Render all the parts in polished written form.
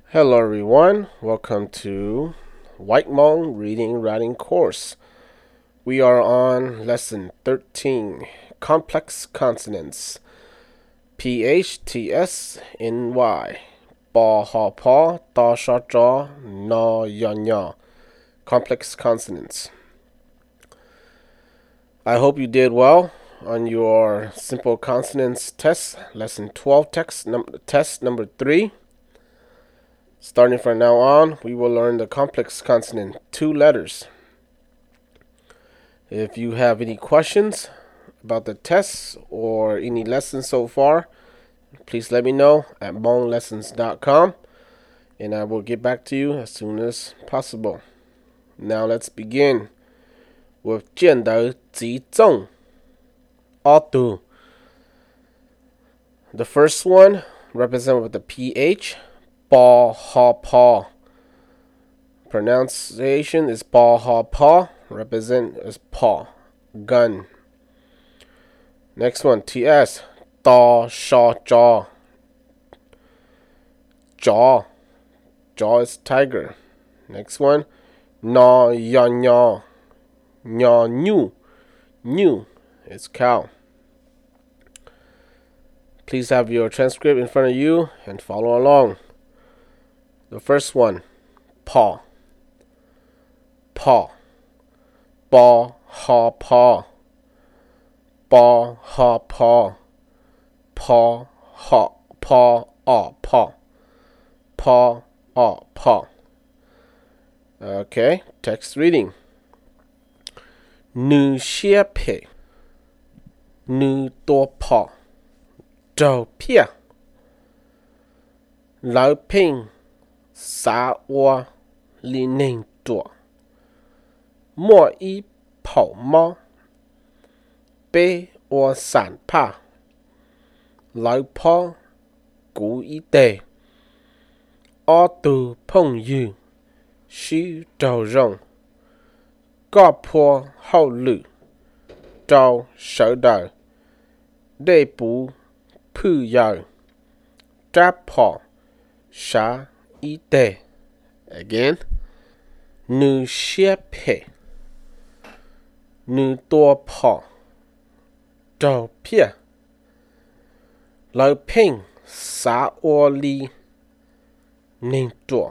Hello everyone, welcome to White Hmong Reading Writing Course. We are on Lesson 13, Complex Consonants. PH, TS, NY. Ba, ha, pa, da, sha, ja, na, ya, nya. Complex Consonants. I hope you did well on your Simple Consonants test, Lesson 12 test number 3. Starting from now on, we will learn the complex consonant, 2 letters. If you have any questions about the tests or any lessons so far, please let me know at hmonglessons.com and I will get back to you as soon as possible. Now let's begin with 见得集中 auto. The first one represented with the PH. Ba, ha, pa. Pronunciation is ba, ha, pa. Represent as pa. Gun. Next one, TS. Da, sha, jaw. Jaw. Jaw is tiger. Next one, na, ya, nya. Nya, new. New is cow. Please have your transcript in front of you and follow along. The first one, paw. Paw. Ba, ha, paw. Ba, ha, paw. Paw, ha, paw, ah, paw. Paw, ah, paw. Okay, text reading. Nu, xie, pe. Nu, do, paw. Do, pia. Lao, ping. Sa, wa, li, ning, duo. Mo, yi, pao, ma. Bei, wa, san, pa. Lao, pa. Gu, yi, de. A, du, peng, yu. Xu, dou, rong. Ga, po, hao, lu. Dou, shou, dou. De, bu, pu, yao. Da, pa. Sha, yi, de. Again. Nu, xie, pe. Nu, do, pa. Do, pia. Lao, ping. Sa, o, li. Ning, duo.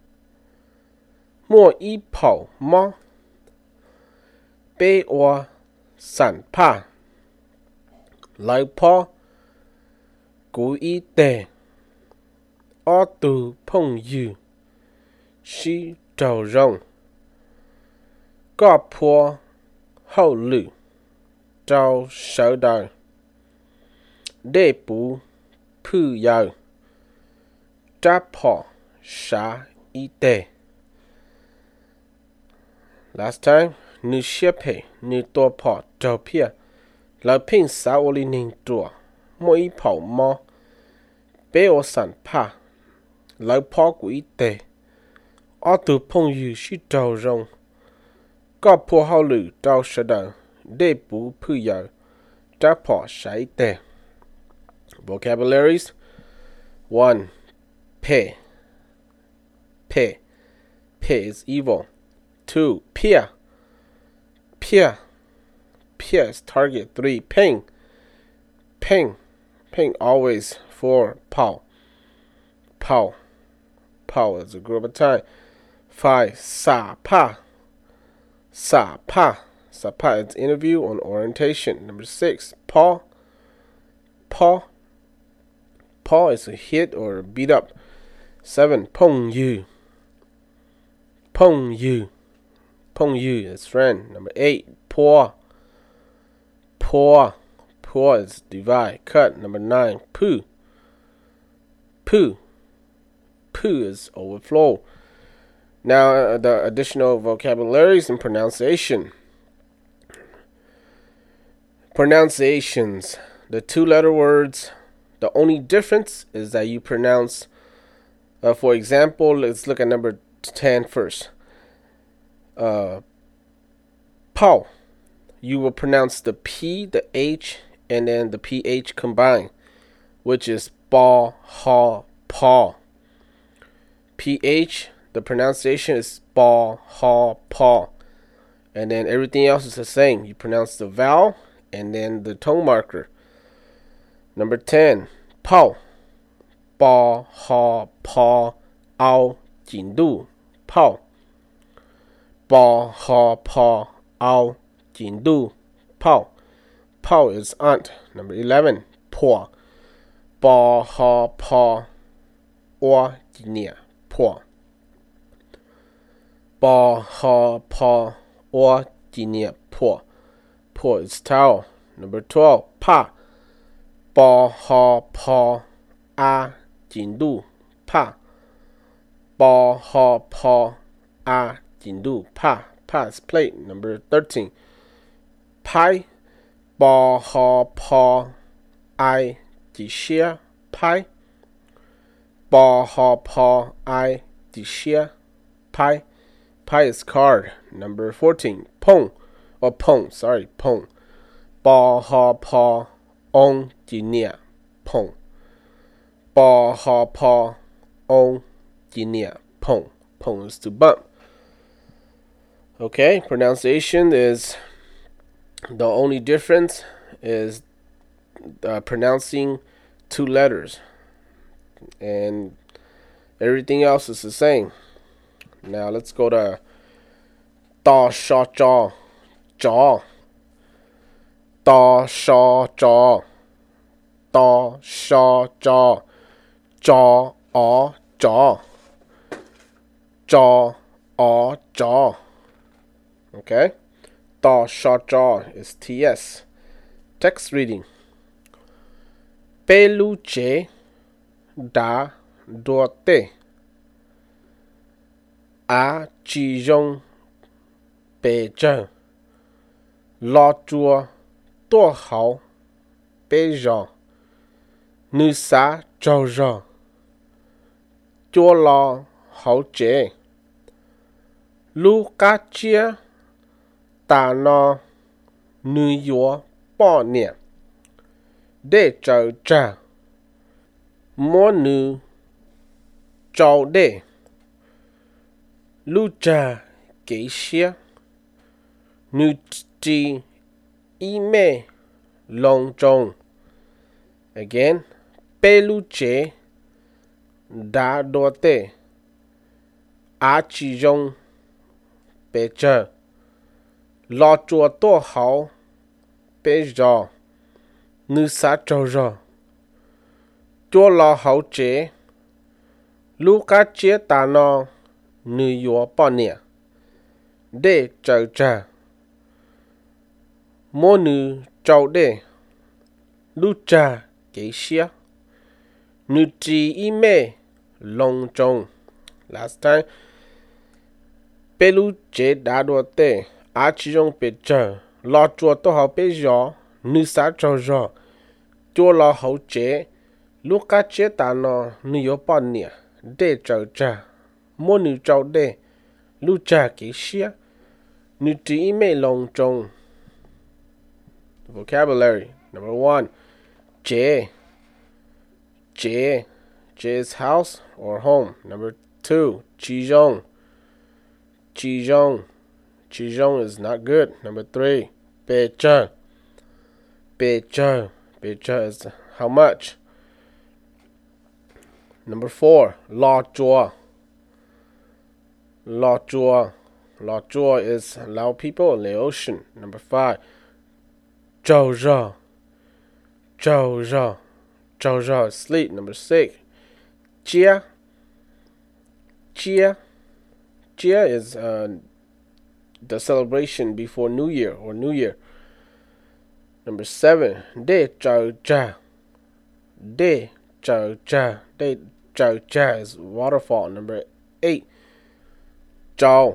Mo, yi, pao, ma. Bei, wa, san, pa. Lao, pa. Gu, yi, de. A, du, peng, yu. Xu, dou, rong. Ga, po, hao, lu. Dou, shou, dou. De, bu, pu, yao. Da, pa, sha, yi, de. Last time. Nu, xie, pe. Nu, do, pa. Do, pia. Lao, ping, sa, o, li, ning, duo. Mo, yi, pao, ma. Bei, o, san, pa. Lao, pa, gu, yi, de. A, du, peng, yu. Xu, dou, rong. Ga, po, hao, lu. Dou, shou, dou. De, bu, pu, yao. Da, pa, sha, yi, de. Vocabularies. 1. Pe. Pe. Pe is evil. 2. Pia. Pia. Pia is target. 3. Ping. Ping. Ping always. 4. Pao. Pao. Pao is a group of time. 5. Sa, pa. Sa, pa. Sa, pa is interview on orientation. Number 6. Pa. Pa. Pa is a hit or beat up. 7. Peng, yu. Peng, yu. Peng, yu is friend. Number 8. Po. Po. Po is divide, cut. Number 9. Pu. Pu. Pu is overflow. Now the additional vocabularies and pronunciation. Pronunciations. The 2-letter words. The only difference is that you pronounce, for example, let's look at number 10 first. Pao. You will pronounce the P, the H, and then the PH combined, which is ba, ha, pa. PH, the pronunciation is ba, ha, pa. And then everything else is the same. You pronounce the vowel and then the tone marker. Number 10, pao. Ba, ha, pa, ao, jin, du. Pao. Ba, ha, pa, ao, jin, du. Pao. Pao is aunt. Number 11, po. Ba, ha, pa, wa, jin, po. Ba, ha, pa, wa, jin, po. Po is towel. Number 12, pa. Ba, ha, pa, a, jin, du. Pa. Ba, ha, pa, a, jin, du. Pa. Pa is plate. Number 13, pai. Ba, ha, pa, I, ji, xia. Pai. Ba, ha, pa, I, ji, xia. Pai. Pi is card. Number 14, pong. Or pong, sorry, pong. Ba, ha, pa, ong, ji, nia. Pong. Ba, ha, pa, ong, ji, nia. Pong. Pong is to bump. Okay, pronunciation is, the only difference is pronouncing two letters. And everything else is the same. Now let's go to da, sha, jaw. Jaw. Da, sha, jaw. Da, sha, jaw. Jaw, ah, jaw. Jaw, ah, jaw. Okay? Da, sha, jaw is TS. Text reading. Peluche da dote. A chi yong bei zheng. La zhuo duo hao bei zhao. Nu sa zhao zhao. Duo la hao jie. Lu ga jie. Da na nu yuo ba nian. De zhao zhao. Mo nu zhao de. Lu zha ge xia. Nu ji yi mei long zhong. Again. Bei lu jie da do de. A chi yong bei zheng. La zhuo duo hao bei zhao. Nu sa zhao zhao. Duo la hao jie. Lu ga jie da na nu yuo ba nian. De zhao zhao. Mo nu zhao de. Lu zha ge xia. Nu ji yi mei long zhong. Last time. Bei lu jie da duo de. A chi yong bei zheng. La zhuo duo hao bei zhao. Nu sa zhao zhao. Duo la hao jie. Lu ga jie da na nu yuo ba nian. De zhao zhao. Mo nu zhao de. Lu zha ge xia. Nu ji yi mei long zhong. Vocabulary. Number 1, jie. Jie. Jie is house or home. Number 2, qizhong. Qizhong. Qizhong is not good. Number 3, beizheng. Beizheng. Beizheng is how much? Number 4, la zhuo. La zhuo. La zhuo is Lao people in the ocean. Number 5, zhao zhao. Zhao zhao. Zhao zhao is sleep. Number 6, jia. Jia. Jia is the celebration before New Year or New Year. Number 7, de zhao zhao. De zhao zhao. De zhao zhao is waterfall. Number 8, zhao.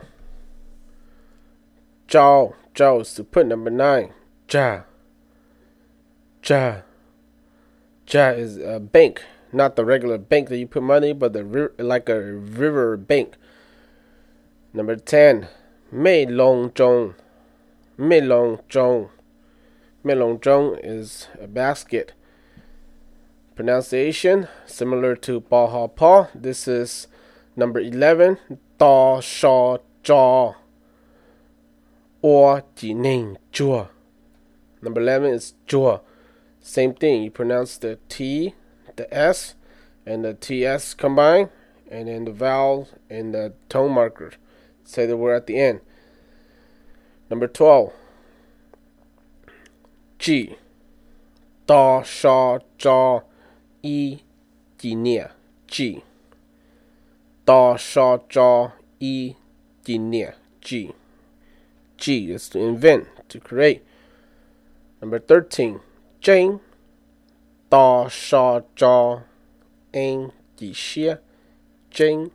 Zhao. Zhao is to put. Number 9, jia. Jia. Jia is a bank. Not the regular bank that you put money, but like a river bank. Number 10, mei long zhong. Mei long zhong. Mei long zhong is a basket. Pronunciation similar to ba ha pa. This is Number 11, da sha jaw or ji ning jua. Number 11 is jua. Same thing, you pronounce the T, the S, and the TS combined, and then the vowel and the tone marker. Say the word at the end. Number 12, G, da sha jaw I ji nia. G. Da sha jaw I ji nia. G. G is to invent, to create. Number 13, Jane. Da sha jaw en ji xie. Jane.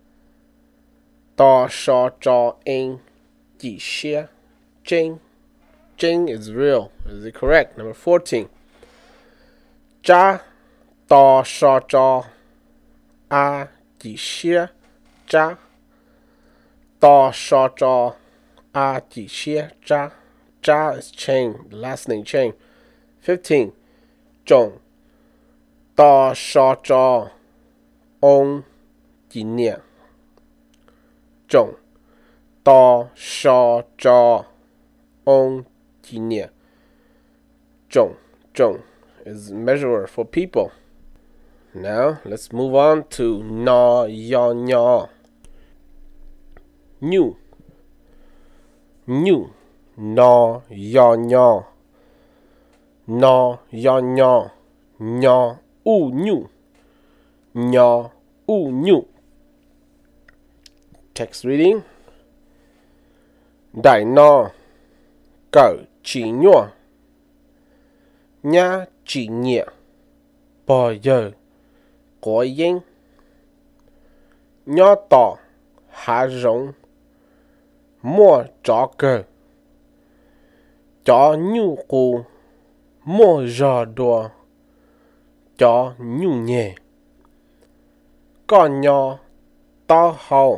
Da sha jaw en ji xie. Jane. Jane is real. Is it correct? Number 14, Ja. Da sha jaw a ji xie. Ja. Da sha jaw a ji xie. Ja. Ja is chain, the last name chain. 15, Zhong. Da sha jaw on ji nia. Zhong. Da sha jaw on ji nia. Zhong. Zhong is measurer for people. Now let's move on to na ya nya. New. New. Na ya nya. Na ya nya. Nya u new. Nya u new. Text reading. Đại na cậu chỉ nhua. Nhá chỉ nhẹ. Bò giờ có yên. Nhó tỏ hạ rộng. Mua trọ cờ. Chó nhu cụ. Mua rò đùa. Chó nhu nhẹ. Con nhỏ tao hậu.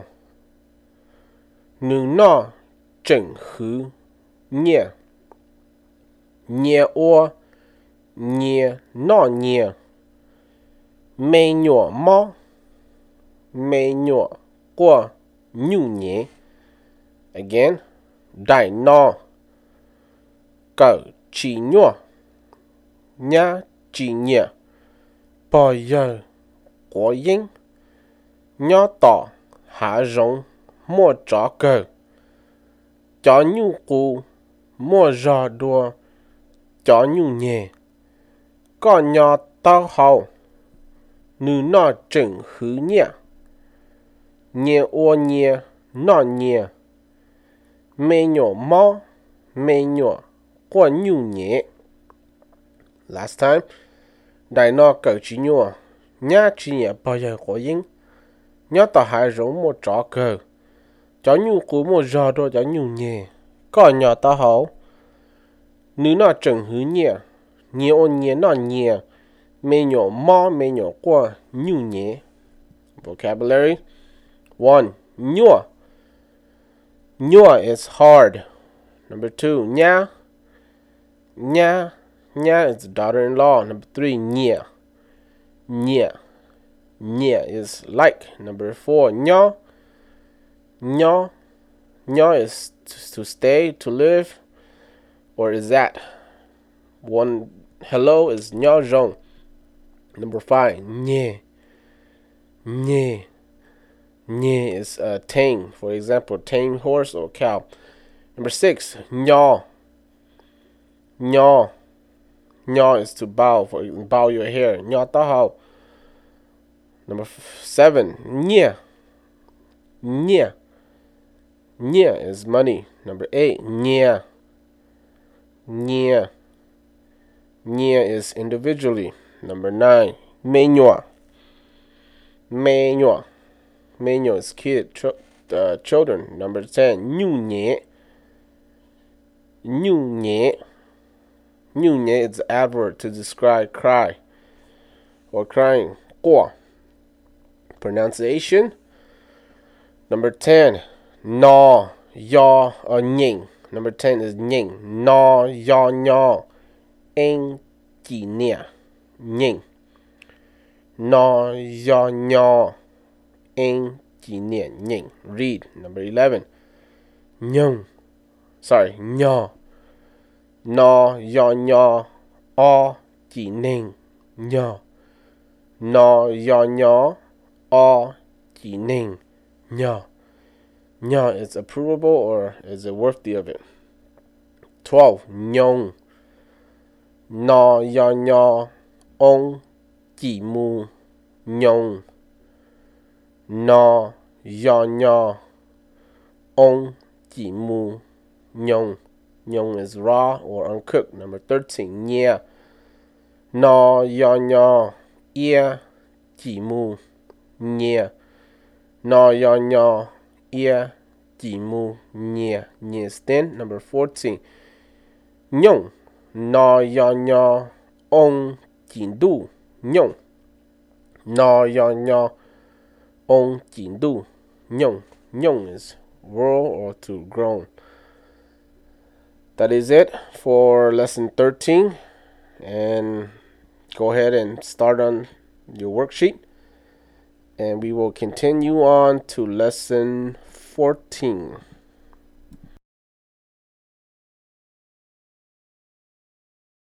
Nữ nọ chỉnh hứ nhẹ. Nhẹ ô. Nhẹ nọ nhẹ. Mê nhọ mò. Mê nhọ qua nhu nhẹ. Again. Đại nọ cậu chỉ nhọ. Nhá chỉ nhẹ. Bò giờ có yên. Nhó tỏ hạ rộng. Mua trọ cờ. Chó nhu cụ. Mua rò đùa. Chó nhu nhẹ. Con nhỏ tao hậu. Nữ nọ chỉnh hứ nhẹ. Nhẹ ô nhẹ. Nọ nhẹ. Mê nhọ mò. Mê nhọ qua nhu nhẹ. Last time. Đại nọ cậu chỉ nhọ. Nhá chỉ nhẹ bao giờ có yên. Nhó tỏ hạ rộng mua trọ cờ. Chó nhu cụ mua rò đùa chó nhu nhẹ. Con nhỏ tao hậu. Nữ nọ chỉnh hứ nhẹ. Nhẹ ô nhẹ nọ nhẹ. Mê nhọ mò. Mê nhọ qua nhu nhẹ. Vocabulary. 1. Nhua. Nhua is hard. Number 2. Nha. Nha. Nha is daughter-in-law. Number 3. Nhẹ. Nhẹ. Nhẹ is like. Number 4. Nho. Nho. Nho is to stay, to live, or is that. One hello is nho zhong. Number 5. Nye. Nye. Nye is tame. For example, tame horse or cow. Number 6. Nho. Nho. Nho is to bow. For bow your hair. Nho ta hao. Number 7. Nye. Nye. Nye is money. Number 8. Nye. Nye. Nye is individually. Number 9. Menyua. Menyua. Menyua is kid, children. Number 10. Nhu nye. Nhu nye. Nhu nye is an adverb to describe cry or crying. Guo. Pronunciation. Number 10. No, ya, or nying. Number 10 is nying. No, ya, nya. En, ji, nia. Nying. No, ya, nya. En, ji nian ning. Read. Number 11. Nyung. Sorry, nya. Na ya nya a ji ning. Nya. Na ya nya a ji ning. Nya. Nya is approvable or is it worthy of it? 12. Nyong. Na ya nya ong ji mu. Nyong. Na ya nya ong ji mu. Nyong. Nyong is raw or uncooked. Number 13. Nya. Na ya nya ia ji mu. Nya. Na ya nya ia ji mu. Nya. Nya is thin. Number 14. Nyong. Na ya nya ong ji du. Nyong. Na ya nya ong ji du. Nyong. Nyong is rural or to grown. That is it for lesson 13. And go ahead and start on your worksheet. And we will continue on to lesson 14.